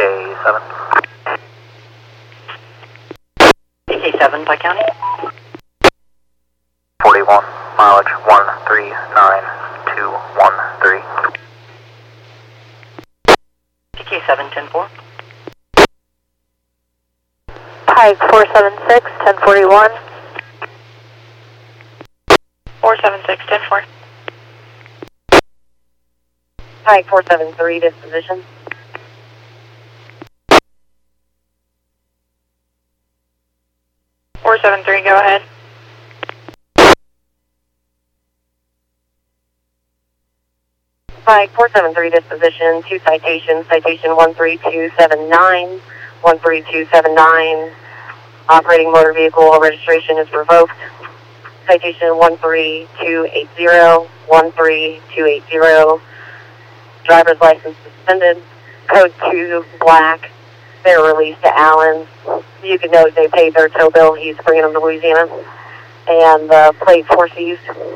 TK7. TK7, Pike County. 41, mileage 139213. TK7, 10-4. Pike 476, 1041. 476, 10-4. Pike 473, disposition. Four seven three, go ahead. Pike 473, disposition, 2 citations, citation 13279, 13279, operating motor vehicle registration is revoked. Citation 13280, 13280, driver's license suspended, code 2 black, they're released to Allen. You can note they paid their tow bill, he's bringing them to Louisiana, and the plate 4 seized.